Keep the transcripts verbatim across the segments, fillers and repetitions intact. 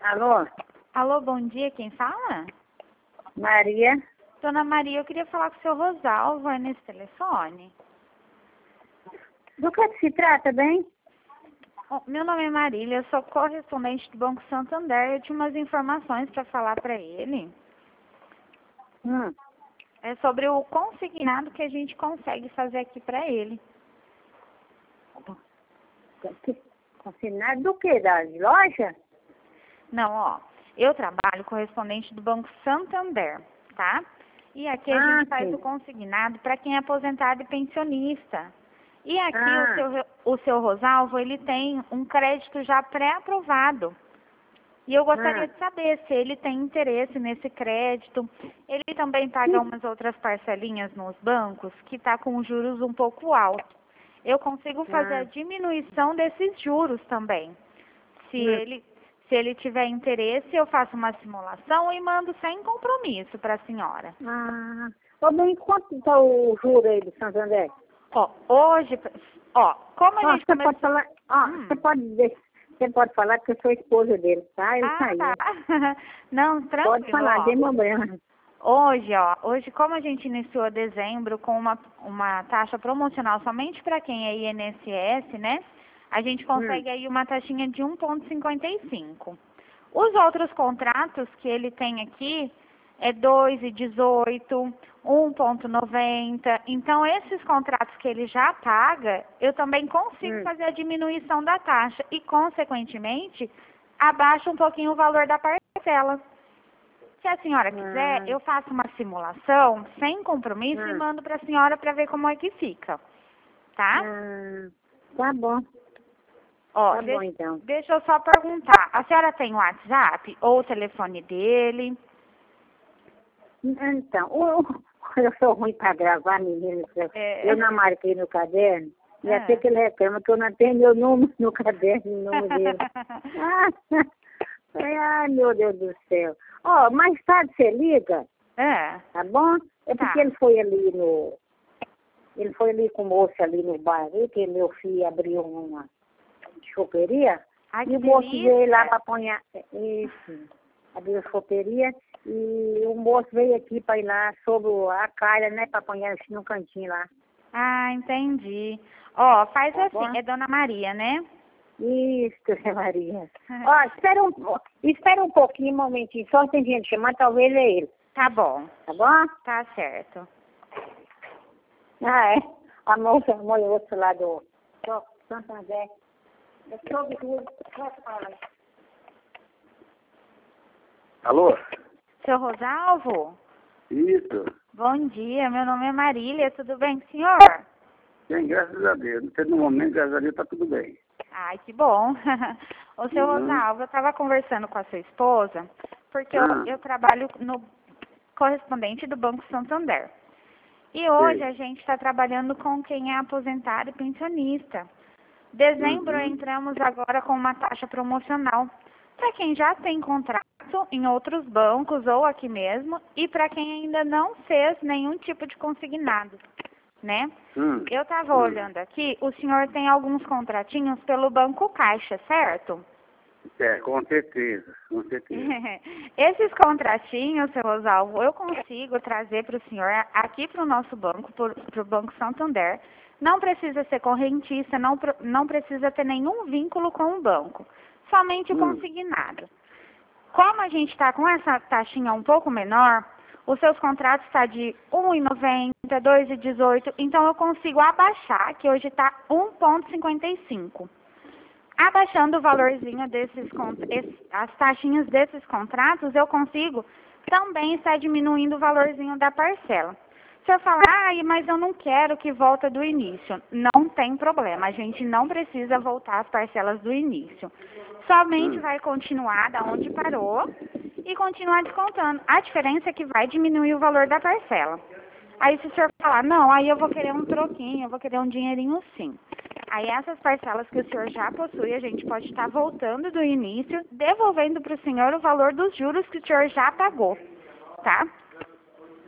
Alô? Alô, bom dia, quem fala? Maria? Dona Maria, eu queria falar com o seu Rosalvo, é nesse telefone? Do que se trata, bem? Oh, meu nome é Marília, eu sou correspondente do Banco Santander, eu tinha umas informações para falar para ele. Hum. É sobre o consignado que a gente consegue fazer aqui para ele. Consignado do que? Da loja? Não, ó, eu trabalho correspondente do Banco Santander, tá? E aqui a Ah, gente faz sim. o consignado para quem é aposentado e pensionista. E aqui Ah. o, seu, o seu Rosalvo, ele tem um crédito já pré-aprovado. E eu gostaria Ah. de saber se ele tem interesse nesse crédito. Ele também paga umas outras parcelinhas nos bancos que está com juros um pouco altos. Eu consigo fazer Ah. a diminuição desses juros também. Se Hum. ele, se ele tiver interesse, eu faço uma simulação e mando sem compromisso para a senhora. Ah. Ô, bem, quanto está o juro aí do Santander? Ó, hoje, ó, como a Ó, gente você começou... pode falar, ó, Hum. você pode dizer, você pode falar que eu sou esposa dele, tá? Ele Ah, saiu. tá. Não, tranquilo, Pode falar, ó. tem problema. Hoje, ó, hoje como a gente iniciou dezembro com uma, uma taxa promocional somente para quem é I N S S, né? A gente consegue Hum. aí uma taxinha de um vírgula cinquenta e cinco. Os outros contratos que ele tem aqui é dois vírgula dezoito, um vírgula noventa. Então, esses contratos que ele já paga, eu também consigo Hum. fazer a diminuição da taxa e, consequentemente, abaixo um pouquinho o valor da parcela. Se a senhora quiser, Ah. eu faço uma simulação sem compromisso e Ah. mando para a senhora para ver como é que fica, tá? Ah. Tá bom. Ó, Tá bom, deixa, então. deixa eu só perguntar. A senhora tem o WhatsApp ou o telefone dele? Então, o- o- eu sou ruim para gravar, menino. É. Eu não marquei no caderno. E Ah. até que ele reclama que eu não tenho meu número no caderno, o número dele. Ah, ai, meu Deus do céu. Ó, mais tarde você liga, É. tá bom? É Tá. porque ele foi ali no... Ele foi ali com o moço ali no bairro, que meu filho abriu uma choperia. Ai, E que o moço delícia. veio lá para apanhar... Isso. Abriu a choperia. E o moço veio aqui para ir lá sobre a calha, né? Para apanhar assim no cantinho lá. Ah, entendi. Ó, faz Tá assim, bom? é Dona Maria, né? Isso, Zé Maria. Ó, espera um, espera um pouquinho, um momentinho. Só tem gente chamando, talvez é ele. Tá bom, Tá bom? tá certo. Ah, é. A moça, a moça lá do do Santander. Eu soube tudo. Alô? Seu Rosalvo? Isso. Bom dia, meu nome é Marília, tudo bem com o senhor? Bem, graças a Deus. No momento, graças a Deus, tá tudo bem. Ai, que bom. Ô, seu Uhum. Rosalvo, eu estava conversando com a sua esposa, porque eu, Ah. eu trabalho no correspondente do Banco Santander. E hoje Sei. a gente está trabalhando com quem é aposentado e pensionista. Dezembro Uhum. entramos agora com uma taxa promocional para quem já tem contrato em outros bancos ou aqui mesmo e para quem ainda não fez nenhum tipo de consignado, né? Hum. Eu estava Hum. olhando aqui, o senhor tem alguns contratinhos pelo Banco Caixa, certo? É, com certeza, com certeza. Esses contratinhos, seu Rosalvo, eu consigo trazer para o senhor aqui para o nosso banco, para o Banco Santander. Não precisa ser correntista, não, pro- não precisa ter nenhum vínculo com o banco, somente o Hum. consignado. Como a gente está com essa taxinha um pouco menor, os seus contratos estão de um vírgula noventa, dois vírgula dezoito, então eu consigo abaixar, que hoje está um vírgula cinquenta e cinco. Abaixando o valorzinho desses, cont- esse- as taxinhas desses contratos, eu consigo também estar diminuindo o valorzinho da parcela. Se eu falar, ah, mas eu não quero que volte do início, não tem problema, a gente não precisa voltar as parcelas do início. Somente Hum. vai continuar da onde parou e continuar descontando. A diferença é que vai diminuir o valor da parcela. Aí se o senhor falar, não, aí eu vou querer um troquinho, eu vou querer um dinheirinho sim. Aí essas parcelas que o senhor já possui, a gente pode estar voltando do início, devolvendo para o senhor o valor dos juros que o senhor já pagou, tá?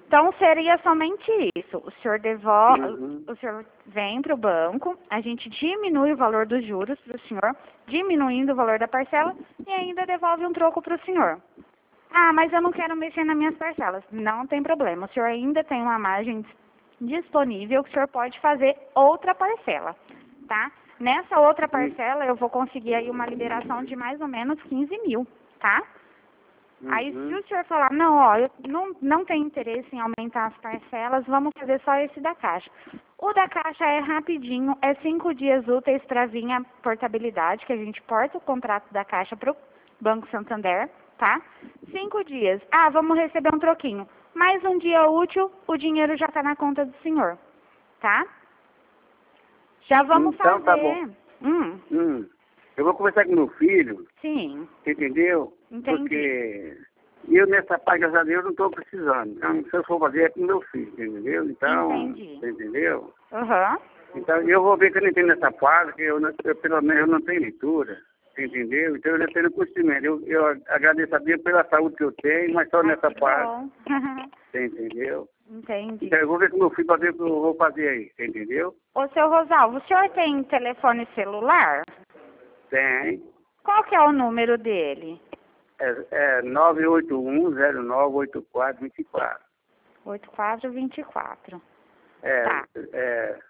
Então, seria somente isso. O senhor devolve, Uhum. o senhor vem para o banco, a gente diminui o valor dos juros para o senhor, diminuindo o valor da parcela e ainda devolve um troco para o senhor. Ah, mas eu não quero mexer nas minhas parcelas. Não tem problema. O senhor ainda tem uma margem disponível que o senhor pode fazer outra parcela, tá? Nessa outra parcela, eu vou conseguir aí uma liberação de mais ou menos quinze mil, tá? Aí, se o senhor falar, não, ó, eu não, não tenho interesse em aumentar as parcelas, vamos fazer só esse da Caixa. O da Caixa é rapidinho, é cinco dias úteis para vir a portabilidade, que a gente porta o contrato da Caixa para o Banco Santander, tá? Cinco dias. Ah, vamos receber um troquinho. Mais um dia útil, o dinheiro já está na conta do senhor, tá? Já vamos Então, fazer. tá bom. Hum, Hum. Eu vou conversar com meu filho, sim, entendeu? entendi. Porque eu nessa parte, graças a Deus, não estou precisando. Então, se eu for fazer é com meu filho, entendeu? Então, Entendi. entendeu? Aham. Então, eu vou ver que eu não entendo nessa parte, que eu, não- eu, pelo menos eu não tenho leitura, entendeu? Então, eu não tenho conhecimento. Eu, eu agradeço a Deus pela saúde que eu tenho, mas só Ai, nessa que parte, bom. você entendeu? Entendi. Então, eu vou ver com meu filho para ver o que eu vou fazer aí, você entendeu? Ô, seu Rosalvo, o senhor tem telefone celular? Tem. Qual que é o número dele? É, é nove oito um zero nove oito quatro dois quatro. oito quatro dois quatro. É, Tá. é,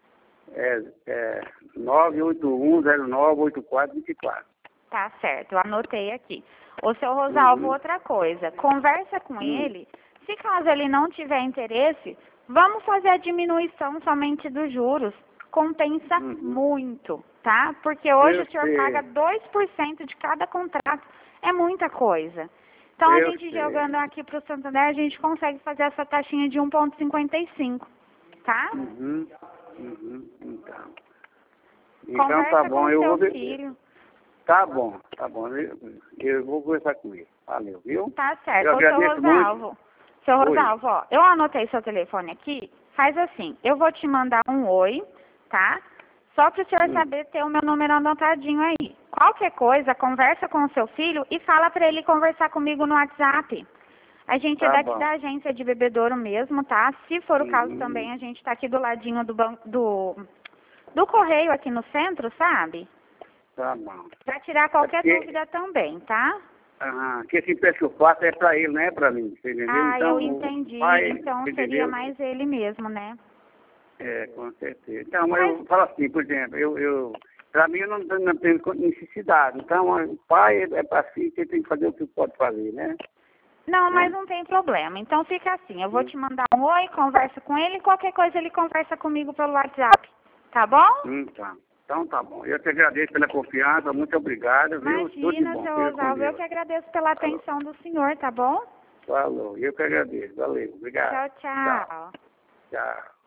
é, é nove oito um zero nove oito quatro dois quatro. Tá certo, eu anotei aqui. Ô, seu Rosalvo, Uhum. outra coisa. Conversa com Hum. ele. Se caso ele não tiver interesse, vamos fazer a diminuição somente dos juros. Compensa Uhum. muito, tá? Porque hoje Eu o senhor sei. paga dois por cento de cada contrato. É muita coisa. Então, Eu a gente sei. jogando aqui para o Santander, a gente consegue fazer essa taxinha de um vírgula cinquenta e cinco, tá? Uhum. Uhum. Então. Então Conversa tá com bom, o eu seu vou ver. filho. Tá bom, tá bom. Eu, eu vou conversar com ele. Valeu, viu? Tá certo. Eu Ô, seu agradeço Rosalvo. Seu Oi. Rosalvo, ó, eu anotei seu telefone aqui. Faz assim, eu vou te mandar um oi, tá? Só para o senhor Hum. saber ter o meu número anotadinho aí. Qualquer coisa, conversa com o seu filho e fala para ele conversar comigo no WhatsApp. A gente Tá é daqui bom. da agência de bebedouro mesmo, tá? Se for o caso Uhum. também, a gente tá aqui do ladinho do, ban- do, do correio aqui no centro, sabe? Tá bom. Pra tirar qualquer porque- dúvida também, tá? Ah, que esse preço que eu faço é pra ele, não é pra mim, você entendeu? Ah, então, eu o entendi. pai, Então você seria entendeu? mais ele mesmo, né? É, com certeza. Então, mas Mas- eu falo assim, por exemplo, eu, eu, pra mim eu não, tenho- não tenho necessidade. Então, o pai é pra si, você tem que fazer o que pode fazer, né? Não, mas Né? não tem problema. Então fica assim, eu vou te mandar um oi, conversa com ele, qualquer coisa ele conversa comigo pelo WhatsApp. Tá bom? Então, então tá bom. Eu te agradeço pela confiança, muito obrigado, viu? Tudo de Imagina, bom. seu Fica com Rosalvo, eu Deus. que agradeço pela atenção do senhor, tá bom? Falou. Eu que agradeço. Valeu. Obrigado. Tchau, tchau. Tchau.